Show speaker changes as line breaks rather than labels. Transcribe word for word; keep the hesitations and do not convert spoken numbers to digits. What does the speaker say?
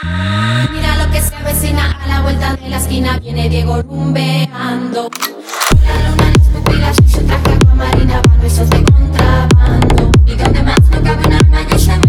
Mira lo que se avecina a la vuelta de la esquina. Viene Diego rumbeando. La luna en las pupilas y su traje aguamarina van besos de contrabando. Y donde más no cabe una alma y ese